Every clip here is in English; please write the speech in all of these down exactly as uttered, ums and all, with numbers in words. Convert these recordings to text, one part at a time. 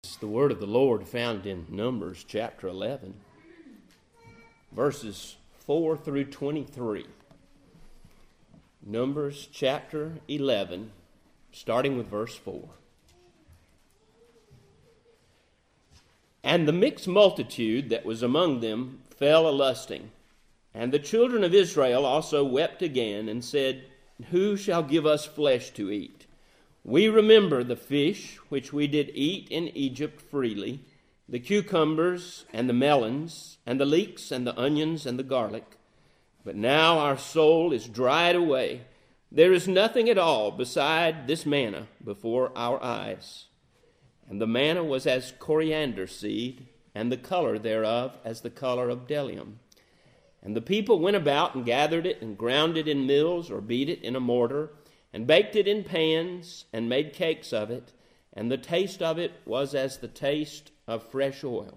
It's the word of the Lord found in Numbers chapter eleven, verses four through twenty-three. Numbers chapter eleven, starting with verse four. And the mixed multitude that was among them fell a-lusting, and the children of Israel also wept again, and said, Who shall give us flesh to eat? We remember the fish which we did eat in Egypt freely, the cucumbers and the melons, and the leeks and the onions and the garlic. But now our soul is dried away. There is nothing at all beside this manna before our eyes. And the manna was as coriander seed, and the color thereof as the color of bdellium. And the people went about and gathered it, and ground it in mills, or beat it in a mortar, and baked it in pans, and made cakes of it, and the taste of it was as the taste of fresh oil.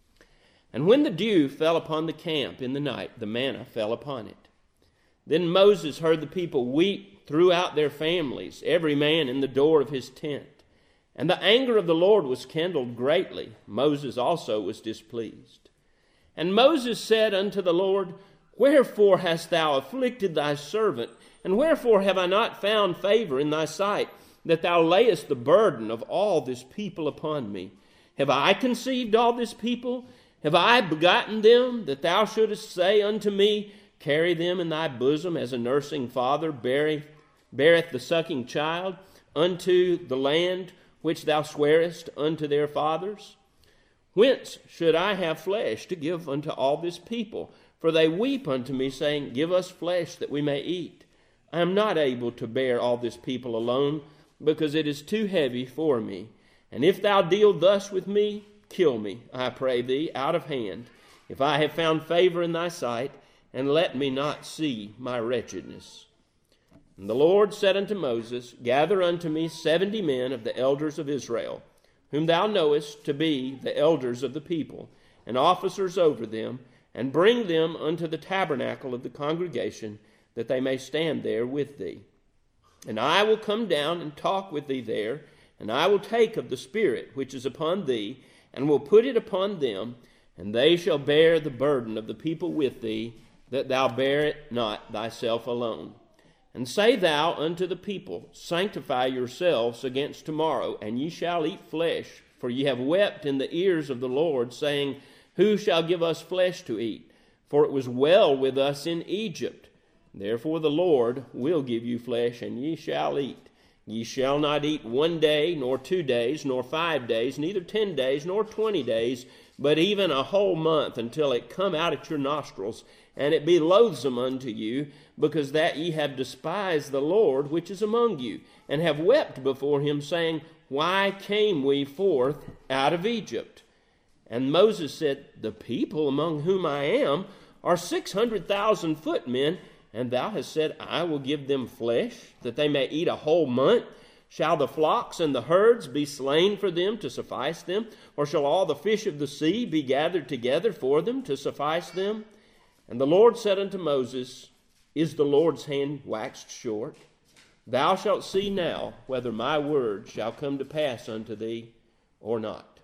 And when the dew fell upon the camp in the night, the manna fell upon it. Then Moses heard the people weep throughout their families, every man in the door of his tent. And the anger of the Lord was kindled greatly. Moses also was displeased. And Moses said unto the Lord, Wherefore hast thou afflicted thy servant? And wherefore have I not found favor in thy sight, that thou layest the burden of all this people upon me? Have I conceived all this people? Have I begotten them, that thou shouldest say unto me, Carry them in thy bosom, as a nursing father beareth, beareth the sucking child, unto the land which thou swarest unto their fathers? Whence should I have flesh to give unto all this people? For they weep unto me, saying, Give us flesh that we may eat. I am not able to bear all this people alone, because it is too heavy for me. And if thou deal thus with me, kill me, I pray thee, out of hand, if I have found favor in thy sight, and let me not see my wretchedness. And the Lord said unto Moses, Gather unto me seventy men of the elders of Israel, whom thou knowest to be the elders of the people, and officers over them, and bring them unto the tabernacle of the congregation, that they may stand there with thee. And I will come down and talk with thee there, and I will take of the Spirit which is upon thee, and will put it upon them, and they shall bear the burden of the people with thee, that thou bear it not thyself alone. And say thou unto the people, Sanctify yourselves against tomorrow, and ye shall eat flesh, for ye have wept in the ears of the Lord, saying, Who shall give us flesh to eat? For it was well with us in Egypt. Therefore the Lord will give you flesh, and ye shall eat. Ye shall not eat one day, nor two days, nor five days, neither ten days, nor twenty days, but even a whole month, until it come out at your nostrils, and it be loathsome unto you, because that ye have despised the Lord which is among you, and have wept before him, saying, Why came we forth out of Egypt? And Moses said, The people among whom I am are six hundred thousand footmen, and thou hast said, I will give them flesh, that they may eat a whole month. Shall the flocks and the herds be slain for them to suffice them? Or shall all the fish of the sea be gathered together for them to suffice them? And the Lord said unto Moses, Is the Lord's hand waxed short? Thou shalt see now whether my word shall come to pass unto thee or not.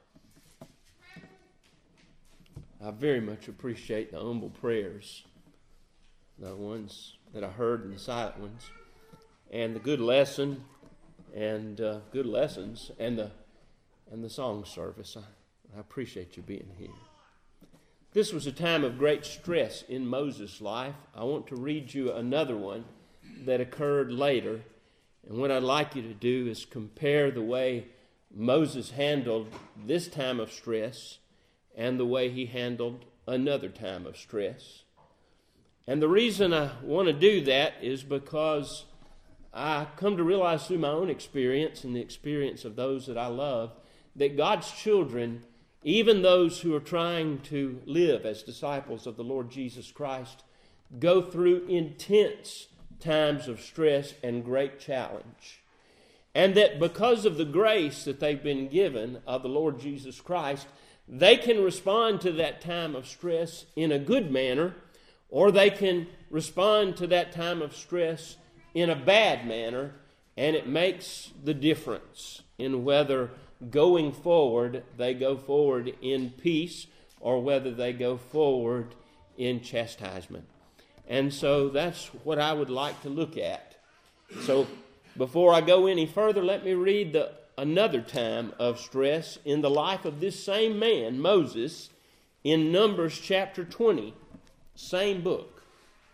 I very much appreciate the humble prayers, the ones that I heard and the silent ones, and the good lesson and uh, good lessons and the and the song service. I, I appreciate you being here. This was a time of great stress in Moses' life. I want to read you another one that occurred later, and what I'd like you to do is compare the way Moses handled this time of stress and the way he handled another time of stress. And the reason I want to do that is because I come to realize through my own experience and the experience of those that I love, that God's children, even those who are trying to live as disciples of the Lord Jesus Christ, go through intense times of stress and great challenge. And that because of the grace that they've been given of the Lord Jesus Christ, they can respond to that time of stress in a good manner, or they can respond to that time of stress in a bad manner, and it makes the difference in whether going forward, they go forward in peace, or whether they go forward in chastisement. And so that's what I would like to look at. So before I go any further, let me read the another time of stress in the life of this same man, Moses, in Numbers chapter twenty, same book.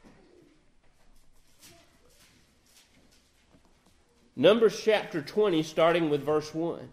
Numbers chapter twenty, starting with verse one.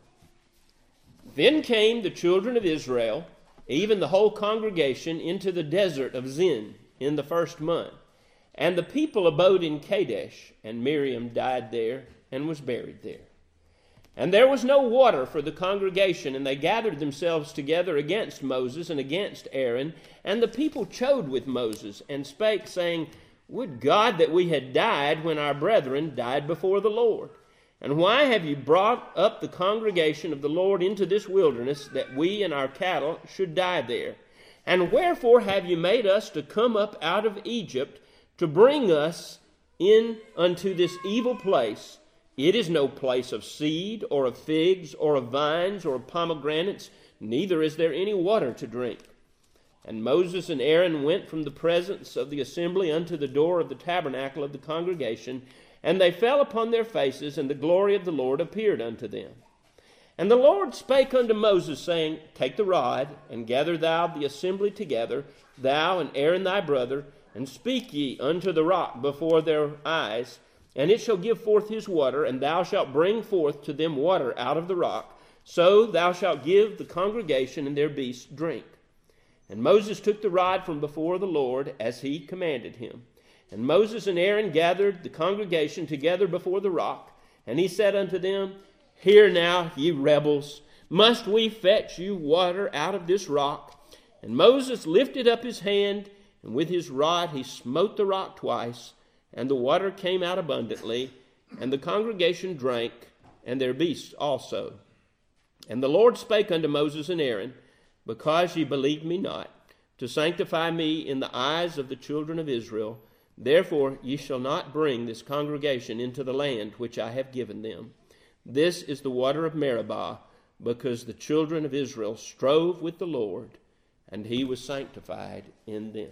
Then came the children of Israel, even the whole congregation, into the desert of Zin in the first month. And the people abode in Kadesh, and Miriam died there and was buried there. And there was no water for the congregation, and they gathered themselves together against Moses and against Aaron. And the people chode with Moses, and spake, saying, Would God that we had died when our brethren died before the Lord. And why have you brought up the congregation of the Lord into this wilderness, that we and our cattle should die there? And wherefore have you made us to come up out of Egypt, to bring us in unto this evil place? It is no place of seed, or of figs, or of vines, or of pomegranates, neither is there any water to drink. And Moses and Aaron went from the presence of the assembly unto the door of the tabernacle of the congregation, and they fell upon their faces, and the glory of the Lord appeared unto them. And the Lord spake unto Moses, saying, Take the rod, and gather thou the assembly together, thou and Aaron thy brother, and speak ye unto the rock before their eyes, and it shall give forth his water, and thou shalt bring forth to them water out of the rock. So thou shalt give the congregation and their beasts drink. And Moses took the rod from before the Lord, as he commanded him. And Moses and Aaron gathered the congregation together before the rock, and he said unto them, Hear now, ye rebels, must we fetch you water out of this rock? And Moses lifted up his hand, and with his rod he smote the rock twice, and the water came out abundantly, and the congregation drank, and their beasts also. And the Lord spake unto Moses and Aaron, Because ye believed me not, to sanctify me in the eyes of the children of Israel, therefore ye shall not bring this congregation into the land which I have given them. This is the water of Meribah, because the children of Israel strove with the Lord, and he was sanctified in them.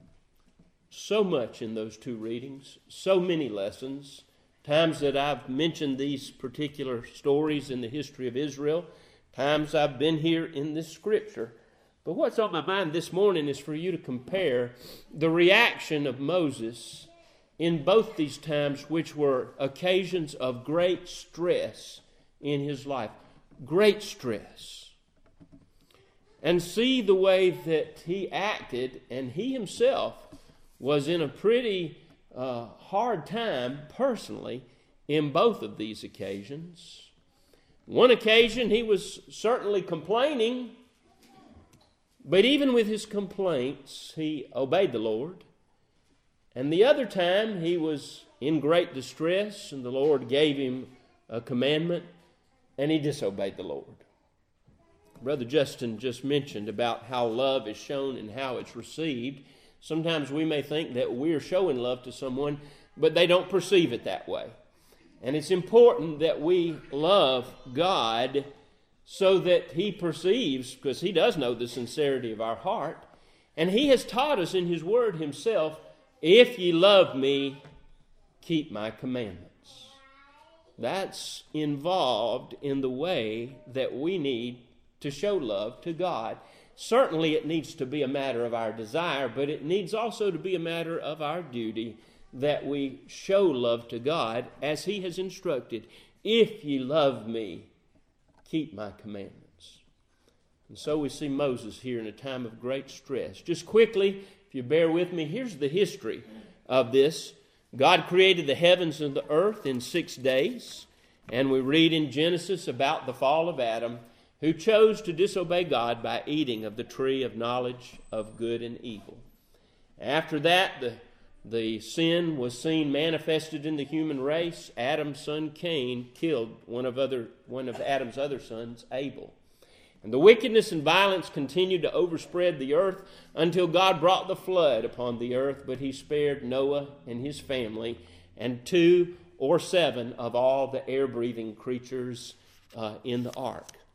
So much in those two readings, so many lessons, times that I've mentioned these particular stories in the history of Israel, times I've been here in this scripture. But what's on my mind this morning is for you to compare the reaction of Moses in both these times, which were occasions of great stress in his life. Great stress. And see the way that he acted, and he himself was in a pretty uh, hard time personally in both of these occasions. One occasion he was certainly complaining, but even with his complaints, he obeyed the Lord. And the other time he was in great distress, and the Lord gave him a commandment, and he disobeyed the Lord. Brother Justin just mentioned about how love is shown and how it's received. Sometimes we may think that we're showing love to someone, but they don't perceive it that way. And it's important that we love God so that he perceives, because he does know the sincerity of our heart. And he has taught us in his word himself, if ye love me, keep my commandments. That's involved in the way that we need to show love to God. Certainly it needs to be a matter of our desire, but it needs also to be a matter of our duty that we show love to God as he has instructed. If ye love me, keep my commandments. And so we see Moses here in a time of great stress. Just quickly, if you bear with me, here's the history of this. God created the heavens and the earth in six days, and we read in Genesis about the fall of Adam, who chose to disobey God by eating of the tree of knowledge of good and evil. After that, the, the sin was seen manifested in the human race. Adam's son Cain killed one of, other, one of Adam's other sons, Abel. And the wickedness and violence continued to overspread the earth until God brought the flood upon the earth, but he spared Noah and his family and two or seven of all the air-breathing creatures uh, in the ark.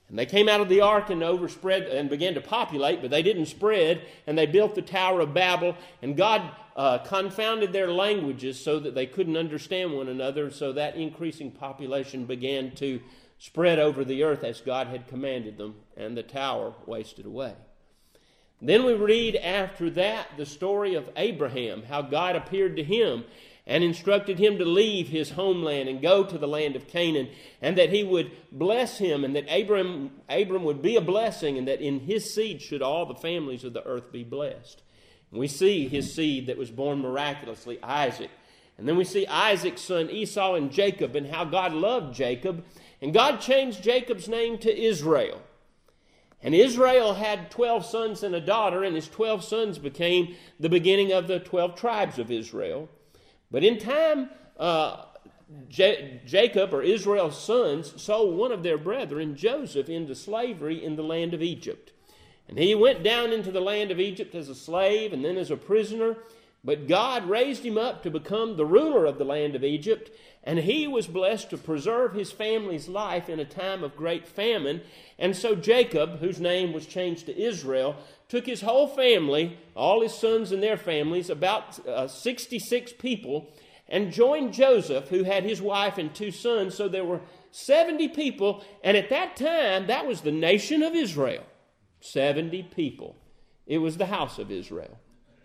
And they came out of the ark and overspread and began to populate, but they didn't spread, and they built the Tower of Babel, and God uh, confounded their languages so that they couldn't understand one another, so that increasing population began to spread over the earth as God had commanded them, and the tower wasted away. Then we read after that the story of Abraham, how God appeared to him and instructed him to leave his homeland and go to the land of Canaan, and that he would bless him, and that Abram, Abram would be a blessing, and that in his seed should all the families of the earth be blessed. And we see his seed that was born miraculously, Isaac. And then we see Isaac's son Esau and Jacob, and how God loved Jacob, and God changed Jacob's name to Israel. And Israel had twelve sons and a daughter, and his twelve sons became the beginning of the twelve tribes of Israel. But in time, uh, J- Jacob, or Israel's sons, sold one of their brethren, Joseph, into slavery in the land of Egypt. And he went down into the land of Egypt as a slave and then as a prisoner. But God raised him up to become the ruler of the land of Egypt, and he was blessed to preserve his family's life in a time of great famine. And so Jacob, whose name was changed to Israel, took his whole family, all his sons and their families, about uh, sixty-six people, and joined Joseph, who had his wife and two sons. So there were seventy people, and at that time, that was the nation of Israel. seventy people. It was the house of Israel.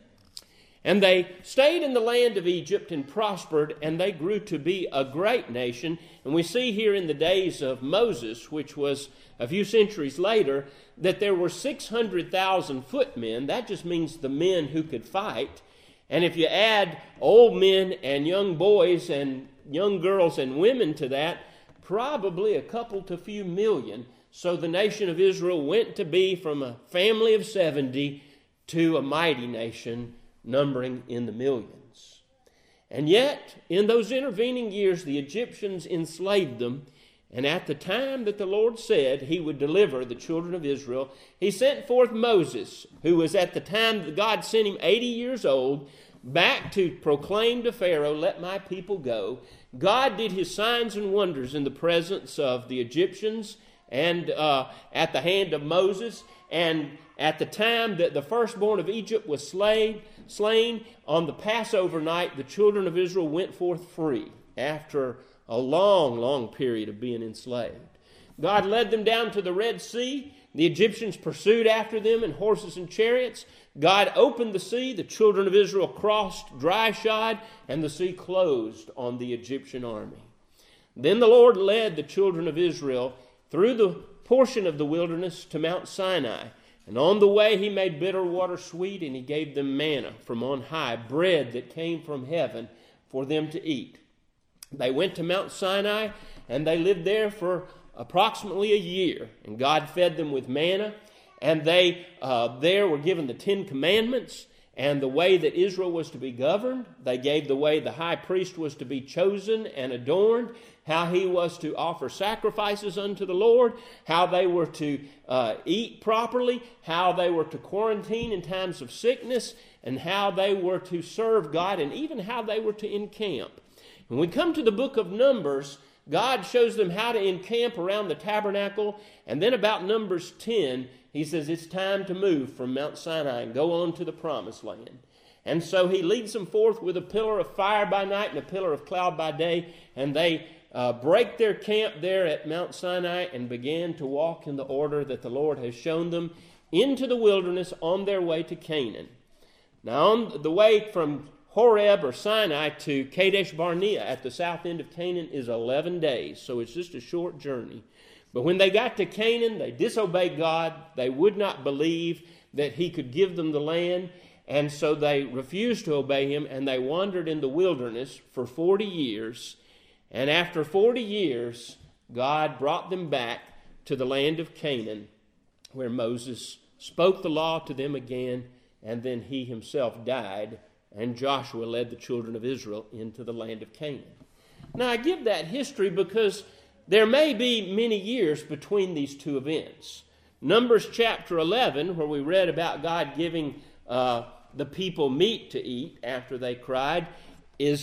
And they stayed in the land of Egypt and prospered, and they grew to be a great nation. And we see here in the days of Moses, which was a few centuries later, that there were six hundred thousand footmen. That just means the men who could fight. And if you add old men and young boys and young girls and women to that, probably a couple to few million. So the nation of Israel went to be from a family of seventy to a mighty nation numbering in the millions. And yet, in those intervening years, the Egyptians enslaved them, and at the time that the Lord said he would deliver the children of Israel, he sent forth Moses, who was at the time that God sent him eighty years old, back to proclaim to Pharaoh, "Let my people go." God did his signs and wonders in the presence of the Egyptians and uh, at the hand of Moses. And at the time that the firstborn of Egypt was slain, slain on the Passover night, the children of Israel went forth free after a long, long period of being enslaved. God led them down to the Red Sea. The Egyptians pursued after them in horses and chariots. God opened the sea. The children of Israel crossed dry-shod, and the sea closed on the Egyptian army. Then the Lord led the children of Israel through the portion of the wilderness to Mount Sinai. And on the way he made bitter water sweet, and he gave them manna from on high, bread that came from heaven for them to eat. They went to Mount Sinai, and they lived there for approximately a year. And God fed them with manna, and they uh, there were given the Ten Commandments and the way that Israel was to be governed. They gave the way the high priest was to be chosen and adorned, how he was to offer sacrifices unto the Lord, how they were to uh, eat properly, how they were to quarantine in times of sickness, and how they were to serve God, and even how they were to encamp. When we come to the book of Numbers, God shows them how to encamp around the tabernacle, and then about Numbers ten, he says it's time to move from Mount Sinai and go on to the promised land. And so he leads them forth with a pillar of fire by night and a pillar of cloud by day, and they uh, break their camp there at Mount Sinai and began to walk in the order that the Lord has shown them into the wilderness on their way to Canaan. Now on the way from Horeb or Sinai to Kadesh Barnea at the south end of Canaan is eleven days, so it's just a short journey. But when they got to Canaan, they disobeyed God. They would not believe that he could give them the land, and so they refused to obey him, and they wandered in the wilderness for forty years. And after forty years, God brought them back to the land of Canaan, where Moses spoke the law to them again, and then he himself died, and Joshua led the children of Israel into the land of Canaan. Now, I give that history because there may be many years between these two events. Numbers chapter eleven, where we read about God giving uh, the people meat to eat after they cried, is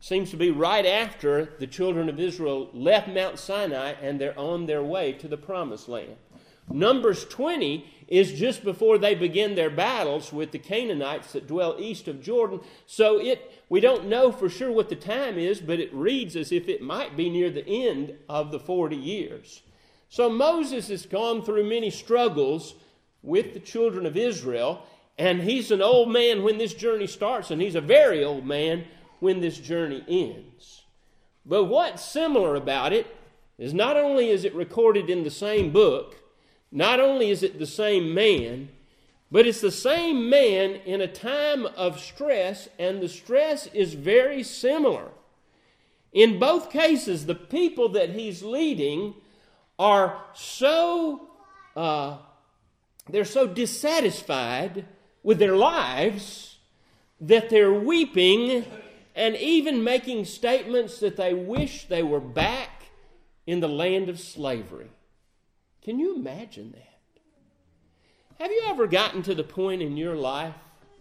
seems to be right after the children of Israel left Mount Sinai and they're on their way to the Promised Land. Numbers twenty is just before they begin their battles with the Canaanites that dwell east of Jordan. So it we don't know for sure what the time is, but it reads as if it might be near the end of the forty years. So Moses has gone through many struggles with the children of Israel, and he's an old man when this journey starts, and he's a very old man when this journey ends. But what's similar about it is not only is it recorded in the same book, not only is it the same man, but it's the same man in a time of stress, and the stress is very similar. In both cases, the people that he's leading are so, uh, they're so dissatisfied with their lives that they're weeping and even making statements that they wish they were back in the land of slavery. Can you imagine that? Have you ever gotten to the point in your life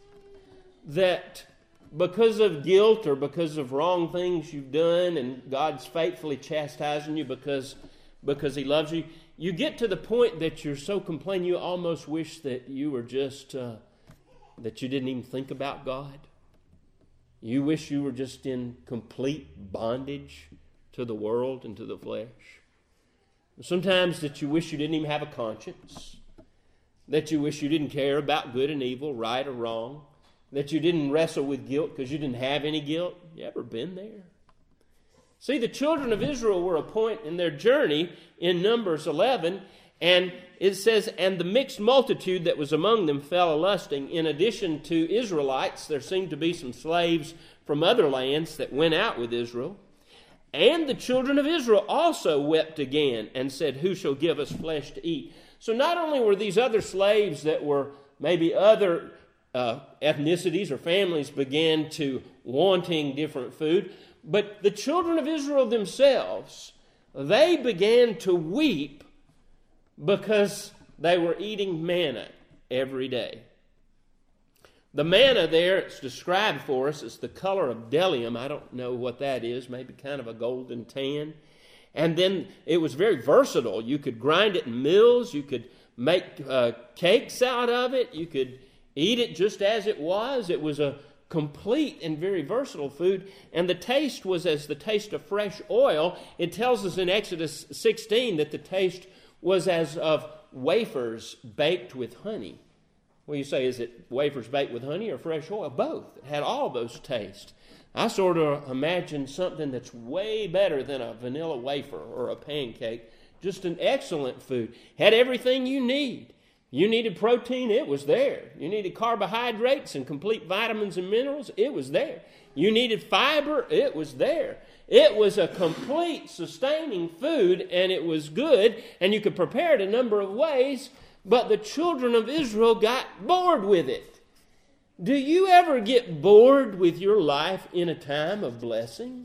that because of guilt or because of wrong things you've done and God's faithfully chastising you because, because He loves you, you get to the point that you're so complaining you almost wish that you were just, uh, that you didn't even think about God? You wish you were just in complete bondage to the world and to the flesh? Sometimes that you wish you didn't even have a conscience, that you wish you didn't care about good and evil, right or wrong, that you didn't wrestle with guilt because you didn't have any guilt. You ever been there? See, the children of Israel were a point in their journey in Numbers eleven, and it says, and the mixed multitude that was among them fell a-lusting. In addition to Israelites, there seemed to be some slaves from other lands that went out with Israel. And the children of Israel also wept again and said, who shall give us flesh to eat? So not only were these other slaves that were maybe other uh, ethnicities or families began to wanting different food, but the children of Israel themselves, they began to weep because they were eating manna every day. The manna there, it's described for us, it's the color of bdellium. I don't know what that is, maybe kind of a golden tan. And then it was very versatile. You could grind it in mills, you could make uh, cakes out of it, you could eat it just as it was. It was a complete and very versatile food, and the taste was as the taste of fresh oil. It tells us in Exodus sixteen that the taste was as of wafers baked with honey. Well, you say, is it wafers baked with honey or fresh oil? Both. It had all those tastes. I sort of imagine something that's way better than a vanilla wafer or a pancake. Just an excellent food. Had everything you need. You needed protein, it was there. You needed carbohydrates and complete vitamins and minerals, it was there. You needed fiber, it was there. It was a complete sustaining food, and it was good, and you could prepare it a number of ways, but the children of Israel got bored with it. Do you ever get bored with your life in a time of blessing?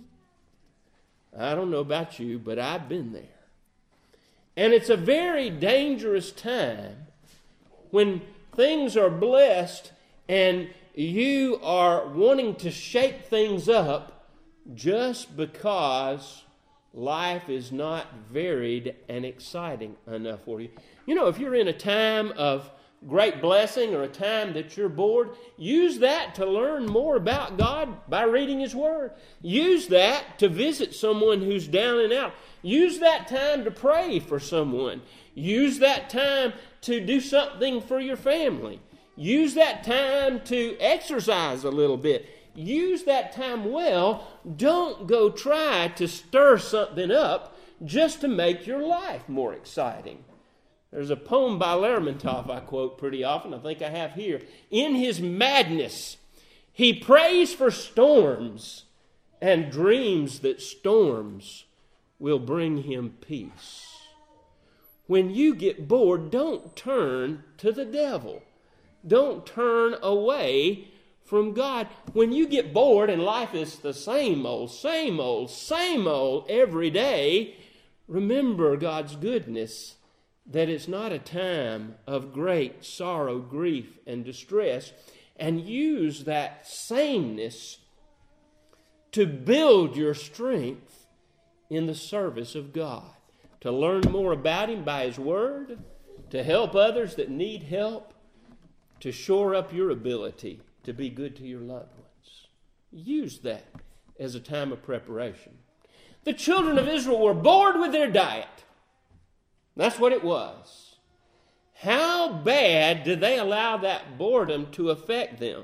I don't know about you, but I've been there. And it's a very dangerous time when things are blessed and you are wanting to shake things up just because life is not varied and exciting enough for you. You know, if you're in a time of great blessing or a time that you're bored, use that to learn more about God by reading His Word. Use that to visit someone who's down and out. Use that time to pray for someone. Use that time to do something for your family. Use that time to exercise a little bit. Use that time well. Don't go try to stir something up just to make your life more exciting. There's a poem by Lermontov I quote pretty often. I think I have here. In his madness, he prays for storms and dreams that storms will bring him peace. When you get bored, don't turn to the devil. Don't turn away from God. When you get bored and life is the same old, same old, same old every day, remember God's goodness, that it's not a time of great sorrow, grief, and distress, and use that sameness to build your strength in the service of God, to learn more about Him by His Word, to help others that need help, to shore up your ability to be good to your loved ones. Use that as a time of preparation. The children of Israel were bored with their diet. That's what it was. How bad did they allow that boredom to affect them?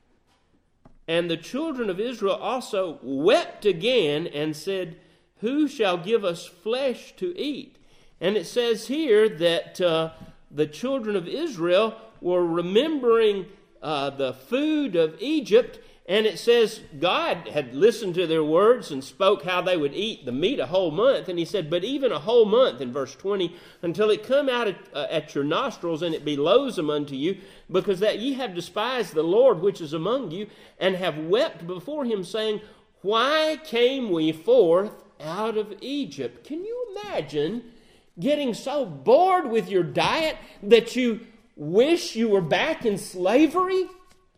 And the children of Israel also wept again and said, who shall give us flesh to eat? And it says here that uh, the children of Israel were remembering uh, the food of Egypt. And it says God had listened to their words and spoke how they would eat the meat a whole month. And He said, but even a whole month, in verse twenty, until it come out at, uh, at your nostrils, and it be loathsome unto you, because that ye have despised the Lord which is among you, and have wept before Him, saying, why came we forth out of Egypt? Can you imagine getting so bored with your diet that you wish you were back in slavery?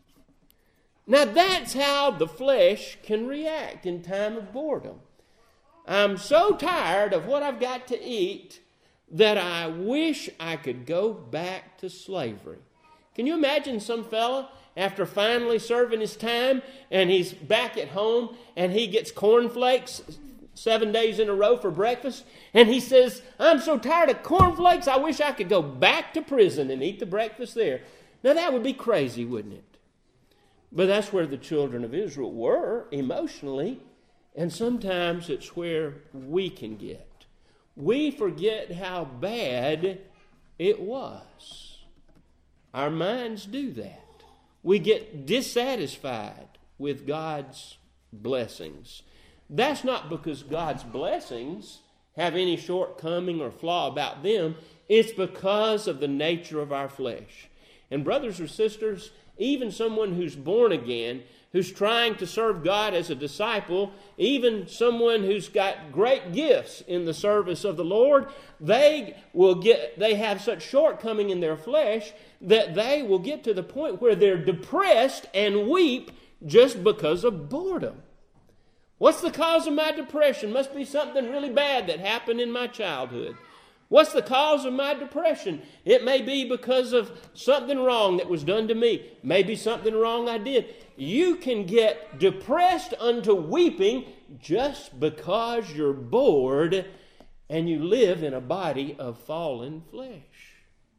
Now that's how the flesh can react in time of boredom. I'm so tired of what I've got to eat that I wish I could go back to slavery. Can you imagine some fella after finally serving his time and he's back at home and he gets cornflakes seven days in a row for breakfast, and he says, I'm so tired of cornflakes, I wish I could go back to prison and eat the breakfast there. Now that would be crazy, wouldn't it? But that's where the children of Israel were emotionally, and sometimes it's where we can get. We forget how bad it was. Our minds do that. We get dissatisfied with God's blessings. That's not because God's blessings have any shortcoming or flaw about them. It's because of the nature of our flesh. And brothers or sisters, even someone who's born again, who's trying to serve God as a disciple, even someone who's got great gifts in the service of the Lord, they will get, they have such shortcoming in their flesh that they will get to the point where they're depressed and weep just because of boredom. What's the cause of my depression? Must be something really bad that happened in my childhood. What's the cause of my depression? It may be because of something wrong that was done to me. Maybe something wrong I did. You can get depressed unto weeping just because you're bored and you live in a body of fallen flesh.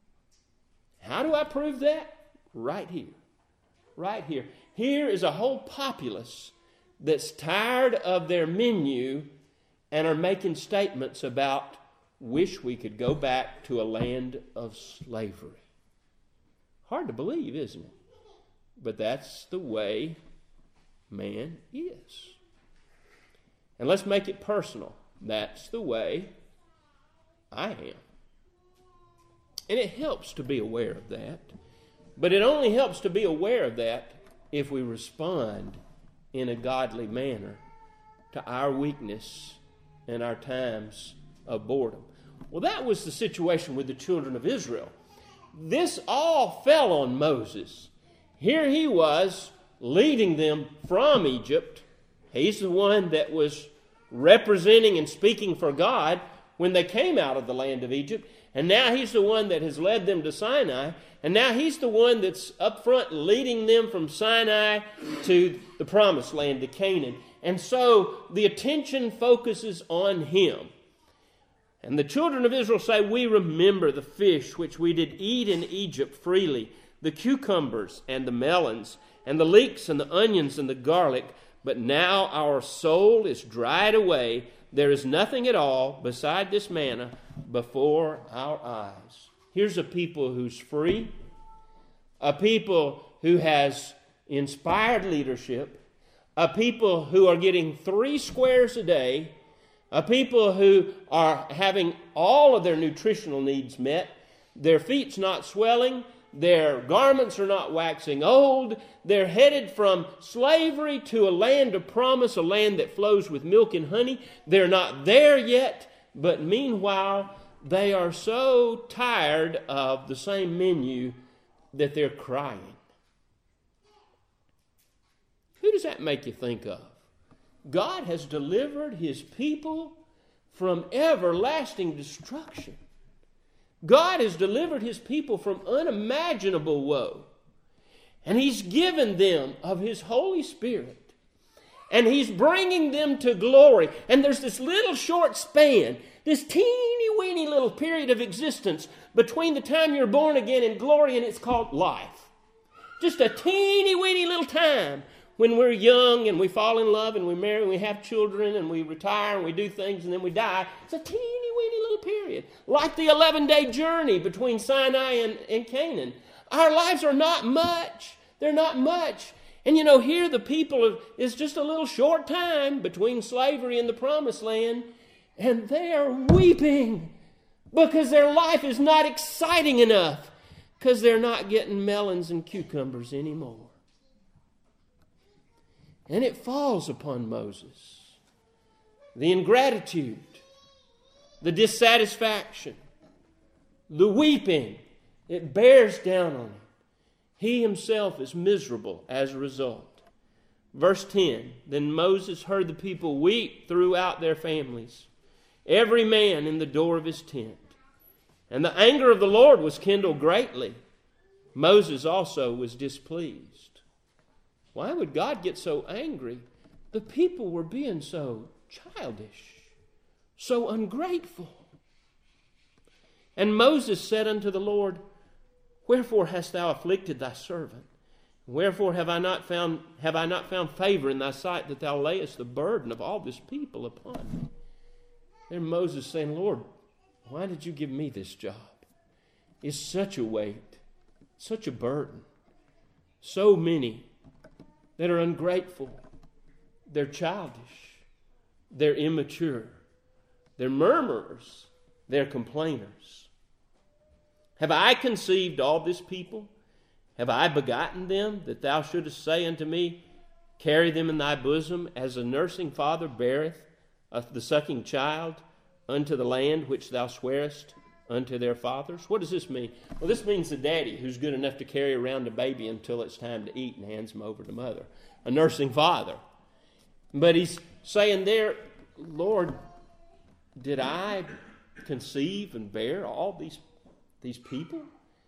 How do I prove that? Right here. Right here. Here is a whole populace that's tired of their menu and are making statements about, wish we could go back to a land of slavery. Hard to believe, isn't it? But that's the way man is. And let's make it personal. That's the way I am. And it helps to be aware of that. But it only helps to be aware of that if we respond in a godly manner to our weakness and our times of boredom. Well, that was the situation with the children of Israel. This all fell on Moses. Here he was leading them from Egypt. He's the one that was representing and speaking for God when they came out of the land of Egypt. And now he's the one that has led them to Sinai. And now he's the one that's up front leading them from Sinai to the promised land, to Canaan. And so the attention focuses on him. And the children of Israel say, we remember the fish which we did eat in Egypt freely, the cucumbers and the melons, and the leeks and the onions and the garlic. But now our soul is dried away. There is nothing at all beside this manna before our eyes. Here's a people who's free, a people who has inspired leadership, a people who are getting three squares a day, a people who are having all of their nutritional needs met, their feet's not swelling, their garments are not waxing old, they're headed from slavery to a land of promise, a land that flows with milk and honey. They're not there yet, but meanwhile, they are so tired of the same menu that they're crying. Who does that make you think of? God has delivered his people from everlasting destruction. God has delivered his people from unimaginable woe. And he's given them of his Holy Spirit. And he's bringing them to glory. And there's this little short span, this teeny weeny little period of existence between the time you're born again and glory, and it's called life. Just a teeny weeny little time when we're young and we fall in love and we marry and we have children and we retire and we do things and then we die. It's a teeny weeny little period. Like the eleven-day journey between Sinai and, and Canaan. Our lives are not much. They're not much. And you know, here the people are, is just a little short time between slavery and the promised land. And they are weeping because their life is not exciting enough, because they're not getting melons and cucumbers anymore. And it falls upon Moses. The ingratitude, the dissatisfaction, the weeping, it bears down on him. He himself is miserable as a result. Verse ten, then Moses heard the people weep throughout their families, every man in the door of his tent. And the anger of the Lord was kindled greatly. Moses also was displeased. Why would God get so angry? The people were being so childish, so ungrateful. And Moses said unto the Lord, wherefore hast thou afflicted thy servant? Wherefore have I not found have I not found favor in thy sight, that thou layest the burden of all this people upon me? There Moses saying, Lord, why did you give me this job? It's such a weight, such a burden. So many that are ungrateful. They're childish. They're immature. They're murmurers. They're complainers. Have I conceived all this people? Have I begotten them, that thou shouldest say unto me, carry them in thy bosom, as a nursing father beareth the sucking child unto the land which thou swearest unto their fathers? What does this mean? Well, this means the daddy who's good enough to carry around a baby until it's time to eat and hands him over to mother. A nursing father. But he's saying there, Lord, did I conceive and bear all these, these people?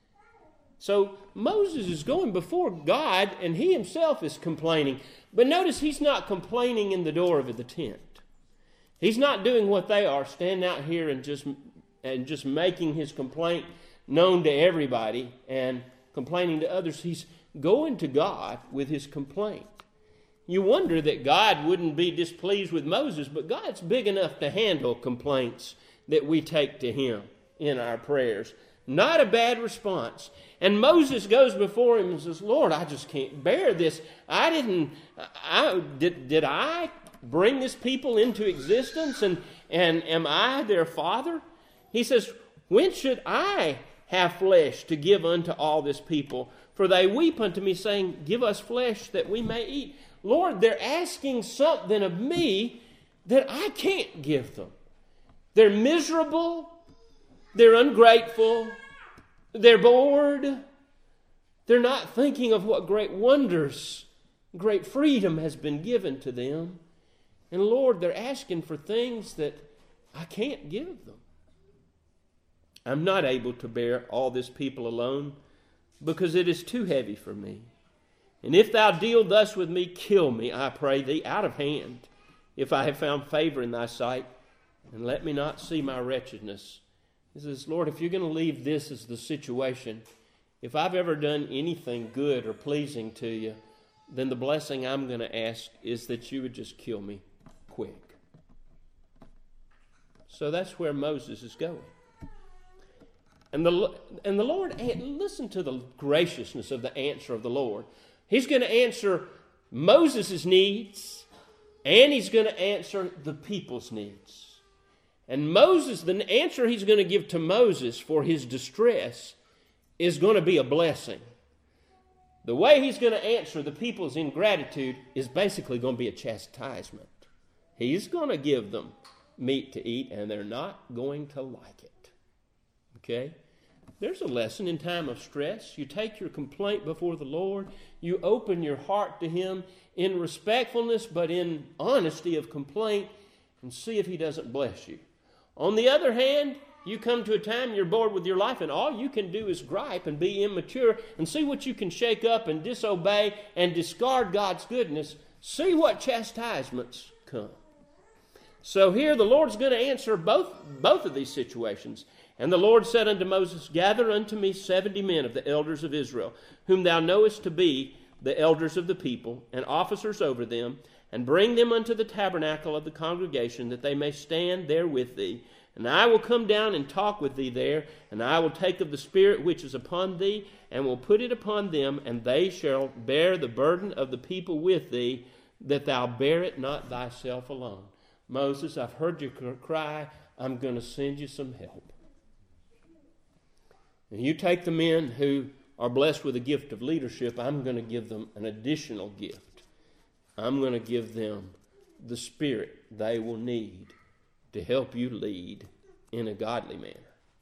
So Moses is going before God, and he himself is complaining. But notice he's not complaining in the door of the tent. He's not doing what they are, standing out here and just and just making his complaint known to everybody and complaining to others. He's going to God with his complaint. You wonder that God wouldn't be displeased with Moses, but God's big enough to handle complaints that we take to him in our prayers. Not a bad response. And Moses goes before him and says, Lord, I just can't bear this. I didn't, I, did, did I bring this people into existence, and, and am I their father? He says, when should I have flesh to give unto all this people? For they weep unto me, saying, give us flesh that we may eat. Lord, they're asking something of me that I can't give them. They're miserable. They're ungrateful. They're bored. They're not thinking of what great wonders, great freedom has been given to them. And Lord, they're asking for things that I can't give them. I'm not able to bear all this people alone, because it is too heavy for me. And if thou deal thus with me, kill me, I pray thee, out of hand, if I have found favor in thy sight, and let me not see my wretchedness. He says, Lord, if you're going to leave this as the situation, if I've ever done anything good or pleasing to you, then the blessing I'm going to ask is that you would just kill me quick. So that's where Moses is going. And the, and the Lord, listen to the graciousness of the answer of the Lord. He's going to answer Moses' needs, and he's going to answer the people's needs. And Moses, the answer he's going to give to Moses for his distress is going to be a blessing. The way he's going to answer the people's ingratitude is basically going to be a chastisement. He's going to give them meat to eat, and they're not going to like it. Okay? There's a lesson in time of stress. You take your complaint before the Lord. You open your heart to Him in respectfulness, but in honesty of complaint, and see if He doesn't bless you. On the other hand, you come to a time you're bored with your life, and all you can do is gripe and be immature and see what you can shake up and disobey and discard God's goodness. See what chastisements come. So here the Lord's going to answer both, both of these situations. And the Lord said unto Moses, Gather unto me seventy men of the elders of Israel, whom thou knowest to be the elders of the people, and officers over them, and bring them unto the tabernacle of the congregation, that they may stand there with thee. And I will come down and talk with thee there, and I will take of the Spirit which is upon thee, and will put it upon them, and they shall bear the burden of the people with thee, that thou bear it not thyself alone. Moses, I've heard your cry. I'm going to send you some help. And you take the men who are blessed with a gift of leadership, I'm going to give them an additional gift. I'm going to give them the Spirit they will need to help you lead in a godly manner.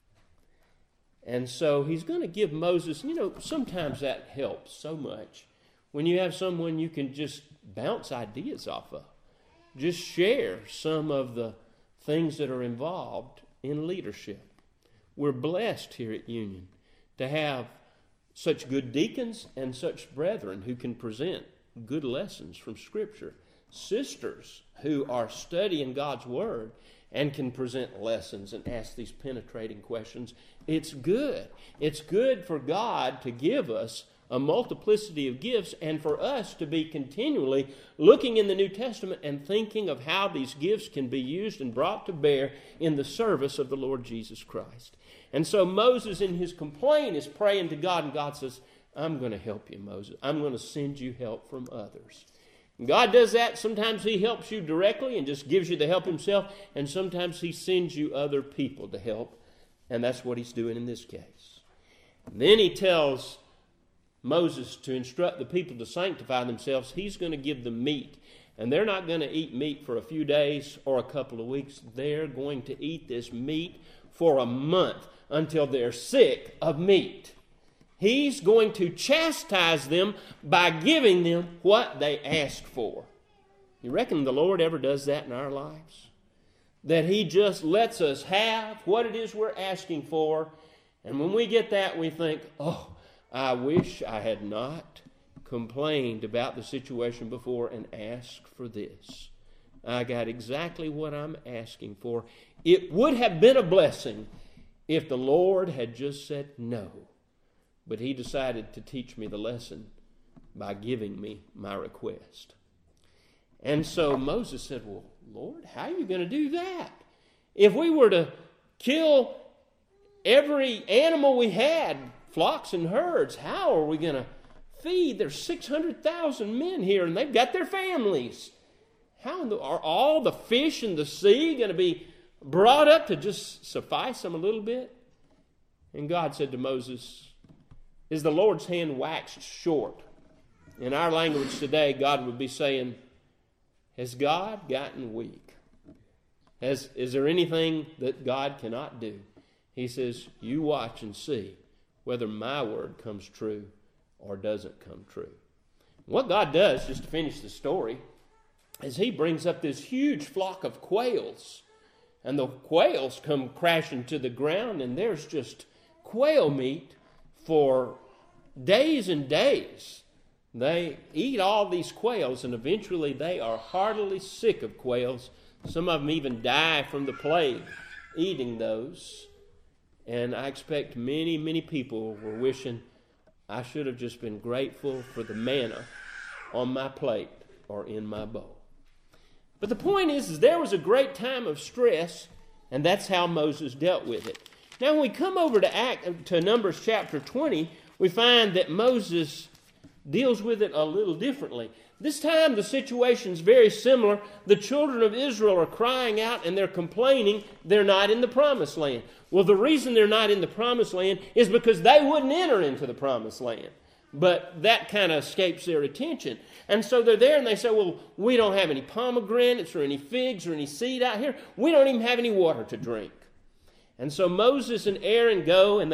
And so he's going to give Moses, you know, sometimes that helps so much. When you have someone you can just bounce ideas off of. Just share some of the things that are involved in leadership. We're blessed here at Union to have such good deacons and such brethren who can present good lessons from Scripture. Sisters who are studying God's Word and can present lessons and ask these penetrating questions. It's good. It's good for God to give us a multiplicity of gifts, and for us to be continually looking in the New Testament and thinking of how these gifts can be used and brought to bear in the service of the Lord Jesus Christ. And so Moses, in his complaint, is praying to God, and God says, I'm going to help you, Moses. I'm going to send you help from others. And God does that. Sometimes He helps you directly and just gives you the help Himself, and sometimes He sends you other people to help, and that's what He's doing in this case. And then He tells Moses to instruct the people to sanctify themselves. He's going to give them meat. And they're not going to eat meat for a few days or a couple of weeks. They're going to eat this meat for a month until they're sick of meat. He's going to chastise them by giving them what they asked for. You reckon the Lord ever does that in our lives? That He just lets us have what it is we're asking for. And when we get that, we think, oh, I wish I had not complained about the situation before and asked for this. I got exactly what I'm asking for. It would have been a blessing if the Lord had just said no. But He decided to teach me the lesson by giving me my request. And so Moses said, well, Lord, how are you going to do that? If we were to kill every animal we had, flocks and herds, how are we going to feed? There's six hundred thousand men here, and they've got their families. How in the, are all the fish in the sea going to be brought up to just suffice them a little bit? And God said to Moses, is the Lord's hand waxed short? In our language today, God would be saying, has God gotten weak? Has, is there anything that God cannot do? He says, you watch and see whether my word comes true or doesn't come true. What God does, just to finish the story, is He brings up this huge flock of quails. And the quails come crashing to the ground, and there's just quail meat for days and days. They eat all these quails, and eventually they are heartily sick of quails. Some of them even die from the plague eating those. And I expect many, many people were wishing I should have just been grateful for the manna on my plate or in my bowl. But the point is, is there was a great time of stress, and that's how Moses dealt with it. Now, when we come over to Act, to Numbers chapter twenty, we find that Moses deals with it a little differently. This time the situation's very similar. The children of Israel are crying out and they're complaining they're not in the promised land. Well, the reason they're not in the promised land is because they wouldn't enter into the promised land. But that kind of escapes their attention. And so they're there and they say, well, we don't have any pomegranates or any figs or any seed out here. We don't even have any water to drink. And so Moses and Aaron go and they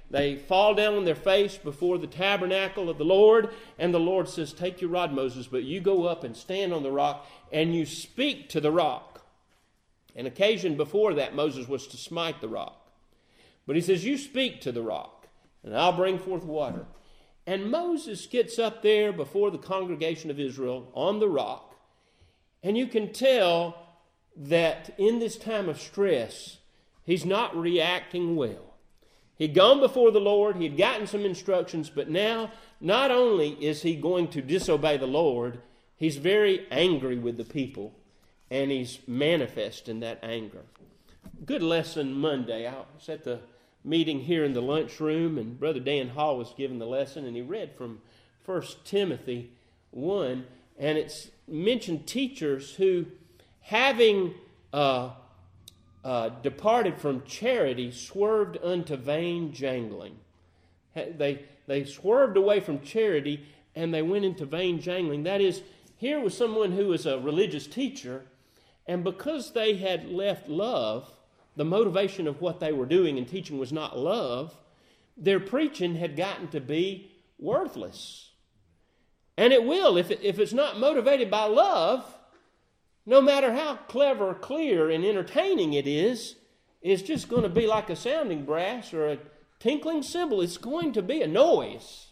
they fall down on their face before the tabernacle of the Lord, and the Lord says, take your rod, Moses, but you go up and stand on the rock, and you speak to the rock. An occasion before that, Moses was to smite the rock. But he says, you speak to the rock, and I'll bring forth water. And Moses gets up there before the congregation of Israel on the rock, and you can tell that in this time of stress, he's not reacting well. He'd gone before the Lord, he'd gotten some instructions, but now not only is he going to disobey the Lord, he's very angry with the people, and he's manifesting that anger. Good lesson Monday. I was at the meeting here in the lunchroom, and Brother Dan Hall was giving the lesson, and he read from First Timothy one, and it's mentioned teachers who, having uh, uh, departed from charity, swerved unto vain jangling. They, they swerved away from charity, and they went into vain jangling. That is, here was someone who was a religious teacher, and because they had left love, the motivation of what they were doing and teaching was not love, their preaching had gotten to be worthless. And it will, if, it, if it's not motivated by love, no matter how clever, clear, and entertaining it is, it's just going to be like a sounding brass or a tinkling cymbal. It's going to be a noise.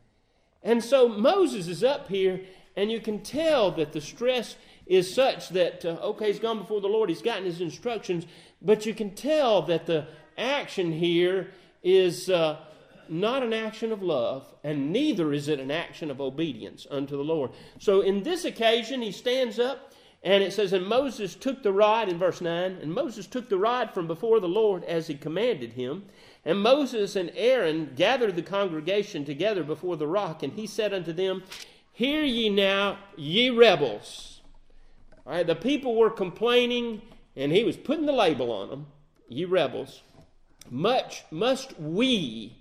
And so Moses is up here, and you can tell that the stress is such that, uh, okay, he's gone before the Lord, he's gotten his instructions, but you can tell that the action here is uh, not an action of love, and neither is it an action of obedience unto the Lord. So in this occasion, he stands up, and it says, and Moses took the rod, in verse nine, and Moses took the rod from before the Lord as he commanded him. And Moses and Aaron gathered the congregation together before the rock, and he said unto them, hear ye now, ye rebels. All right, the people were complaining, and he was putting the label on them, ye rebels. Much must we.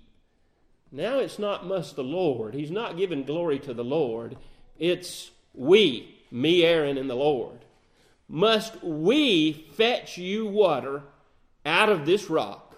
Now it's not must the Lord. He's not giving glory to the Lord. It's we. Me, Aaron, and the Lord. Must we fetch you water out of this rock?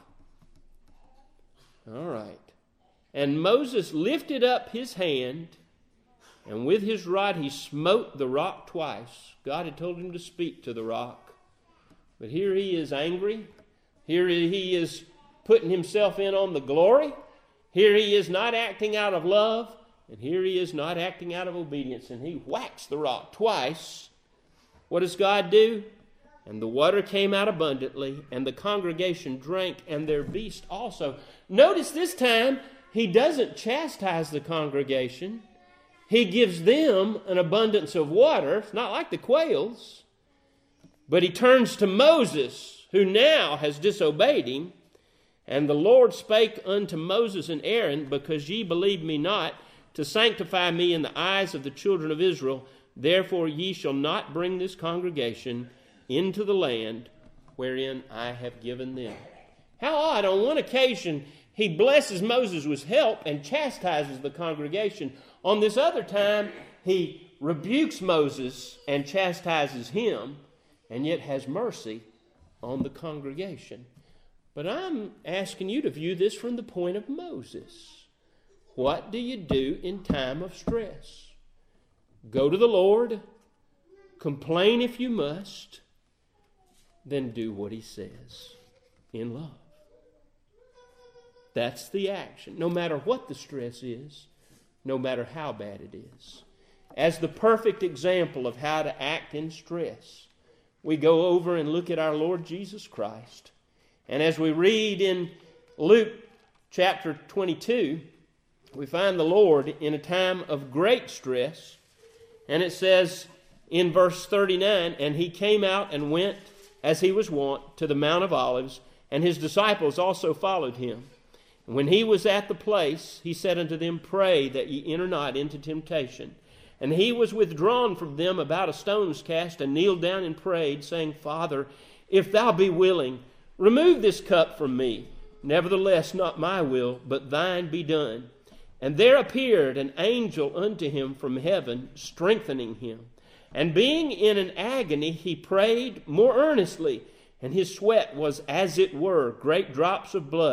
All right. And Moses lifted up his hand, and with his rod he smote the rock twice. God had told him to speak to the rock. But here he is angry. Here he is putting himself in on the glory. Here he is not acting out of love. And here he is not acting out of obedience, and he whacks the rock twice. What does God do? And the water came out abundantly, and the congregation drank, and their beast also. Notice this time, he doesn't chastise the congregation. He gives them an abundance of water. It's not like the quails. But he turns to Moses, who now has disobeyed him. And the Lord spake unto Moses and Aaron, because ye believed me not, to sanctify me in the eyes of the children of Israel. Therefore ye shall not bring this congregation into the land wherein I have given them. How odd. On one occasion, he blesses Moses with help and chastises the congregation. On this other time, he rebukes Moses and chastises him, and yet has mercy on the congregation. But I'm asking you to view this from the point of Moses. What do you do in time of stress? Go to the Lord, complain if you must, then do what he says in love. That's the action, no matter what the stress is, no matter how bad it is. As the perfect example of how to act in stress, we go over and look at our Lord Jesus Christ. And as we read in Luke chapter twenty-two, we find the Lord in a time of great stress. And it says in verse thirty-nine, and he came out and went, as he was wont, to the Mount of Olives, and his disciples also followed him. And when he was at the place, he said unto them, pray that ye enter not into temptation. And he was withdrawn from them about a stone's cast, and kneeled down and prayed, saying, Father, if thou be willing, remove this cup from me. Nevertheless, not my will, but thine be done. And there appeared an angel unto him from heaven, strengthening him. And being in an agony, he prayed more earnestly, and his sweat was as it were great drops of blood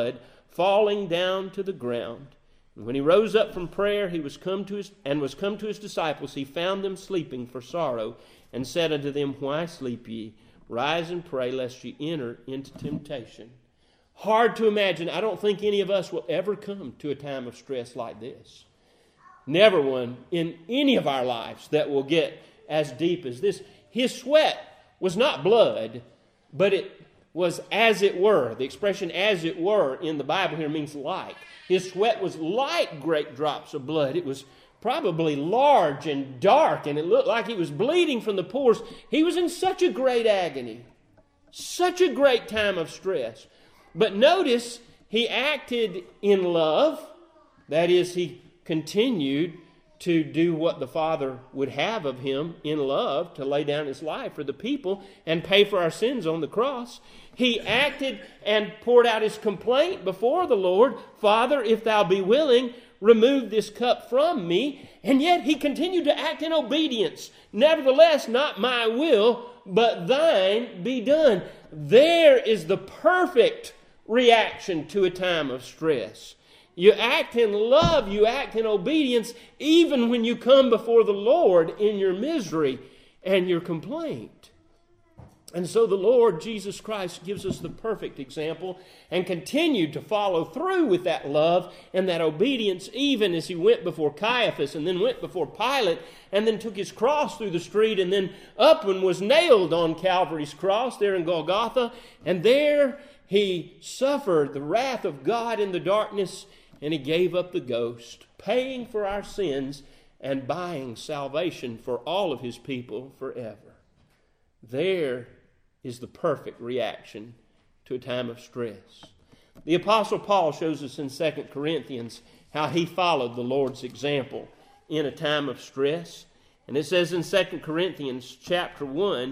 falling down to the ground. And when he rose up from prayer, he was come to his and was come to his disciples. He found them sleeping for sorrow, and said unto them, Why sleep ye? Rise and pray, lest ye enter into temptation. Hard to imagine. I don't think any of us will ever come to a time of stress like this. Never one in any of our lives that will get as deep as this. His sweat was not blood, but it was as it were. The expression as it were in the Bible here means like. His sweat was like great drops of blood. It was probably large and dark, and it looked like he was bleeding from the pores. He was in such a great agony, such a great time of stress. But notice, he acted in love. That is, he continued to do what the Father would have of him in love, to lay down his life for the people and pay for our sins on the cross. He acted and poured out his complaint before the Lord, Father, if thou be willing, remove this cup from me. And yet he continued to act in obedience. Nevertheless, not my will, but thine be done. There is the perfect reaction to a time of stress. You act in love, you act in obedience, even when you come before the Lord in your misery and your complaint. And so the Lord Jesus Christ gives us the perfect example and continued to follow through with that love and that obedience, even as he went before Caiaphas and then went before Pilate and then took his cross through the street and then up and was nailed on Calvary's cross there in Golgotha. And there he suffered the wrath of God in the darkness, and he gave up the ghost, paying for our sins and buying salvation for all of his people forever. There is the perfect reaction to a time of stress. The Apostle Paul shows us in Second Corinthians how he followed the Lord's example in a time of stress. And it says in Second Corinthians chapter one,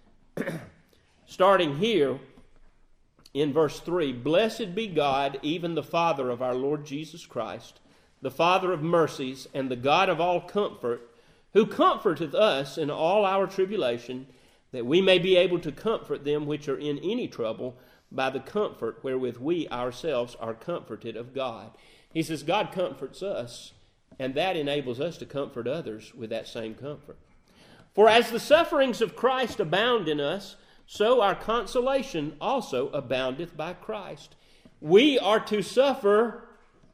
starting here, in verse three, Blessed be God, even the Father of our Lord Jesus Christ, the Father of mercies, and the God of all comfort, who comforteth us in all our tribulation, that we may be able to comfort them which are in any trouble by the comfort wherewith we ourselves are comforted of God. He says God comforts us, and that enables us to comfort others with that same comfort. For as the sufferings of Christ abound in us, so our consolation also aboundeth by Christ. We are to suffer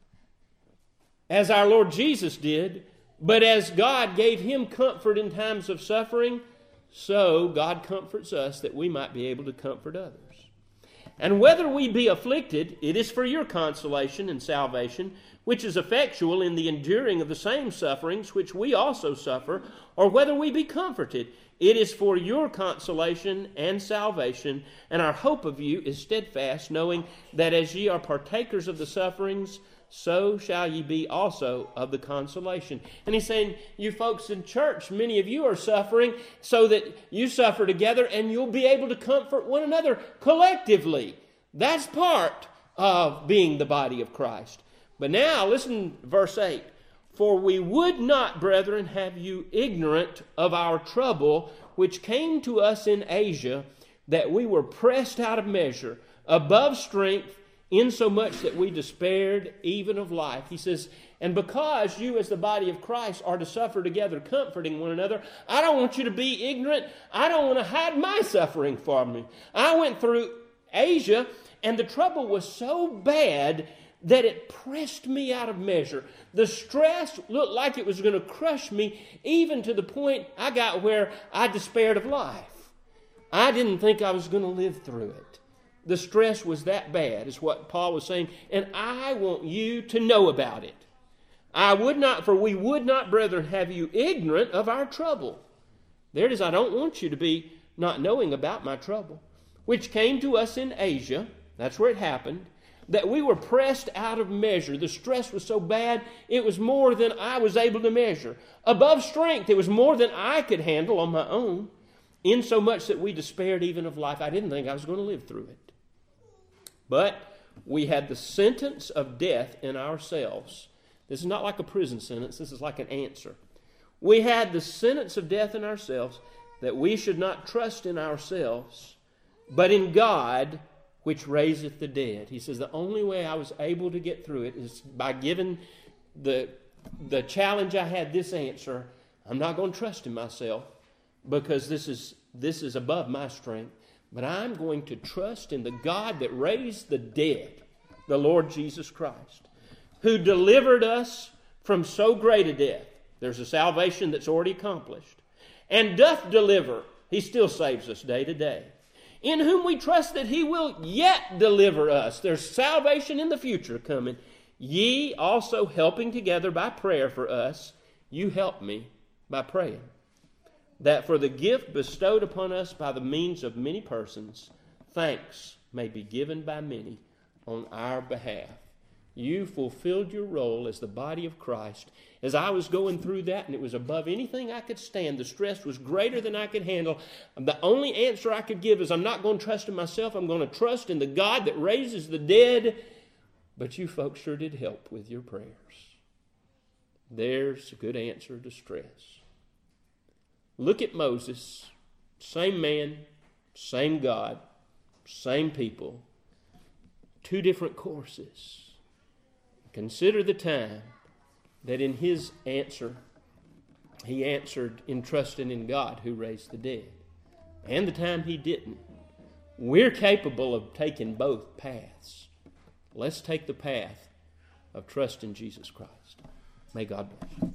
as our Lord Jesus did, but as God gave him comfort in times of suffering, so God comforts us that we might be able to comfort others. And whether we be afflicted, it is for your consolation and salvation, which is effectual in the enduring of the same sufferings which we also suffer, or whether we be comforted, it is for your consolation and salvation, and our hope of you is steadfast, knowing that as ye are partakers of the sufferings, so shall ye be also of the consolation. And he's saying, you folks in church, many of you are suffering, so that you suffer together and you'll be able to comfort one another collectively. That's part of being the body of Christ. But now, listen, verse eight. For we would not, brethren, have you ignorant of our trouble, which came to us in Asia, that we were pressed out of measure, above strength, insomuch that we despaired even of life. He says, and because you as the body of Christ are to suffer together, comforting one another, I don't want you to be ignorant. I don't want to hide my suffering from me. I went through Asia, and the trouble was so bad that it pressed me out of measure. The stress looked like it was going to crush me, even to the point I got where I despaired of life. I didn't think I was going to live through it. The stress was that bad, is what Paul was saying, and I want you to know about it. I would not, for we would not, brethren, have you ignorant of our trouble. There it is. I don't want you to be not knowing about my trouble, which came to us in Asia. That's where it happened. That we were pressed out of measure. The stress was so bad, it was more than I was able to measure. Above strength, it was more than I could handle on my own, insomuch that we despaired even of life. I didn't think I was going to live through it. But we had the sentence of death in ourselves. This is not like a prison sentence. This is like an answer. We had the sentence of death in ourselves, that we should not trust in ourselves, but in God, which raiseth the dead. He says the only way I was able to get through it is by giving the, the challenge I had this answer. I'm not going to trust in myself because this is, this is above my strength. But I'm going to trust in the God that raised the dead, the Lord Jesus Christ, who delivered us from so great a death. There's a salvation that's already accomplished. And doth deliver. He still saves us day to day. In whom we trust that He will yet deliver us. There's salvation in the future coming. Ye also helping together by prayer for us. You help me by praying. That for the gift bestowed upon us by the means of many persons, thanks may be given by many on our behalf. You fulfilled your role as the body of Christ. As I was going through that, and it was above anything I could stand, the stress was greater than I could handle. The only answer I could give is I'm not going to trust in myself. I'm going to trust in the God that raises the dead. But you folks sure did help with your prayers. There's a good answer to stress. Look at Moses, same man, same God, same people, two different courses. Consider the time that in his answer, he answered in trusting in God who raised the dead, and the time he didn't. We're capable of taking both paths. Let's take the path of trust in Jesus Christ. May God bless you.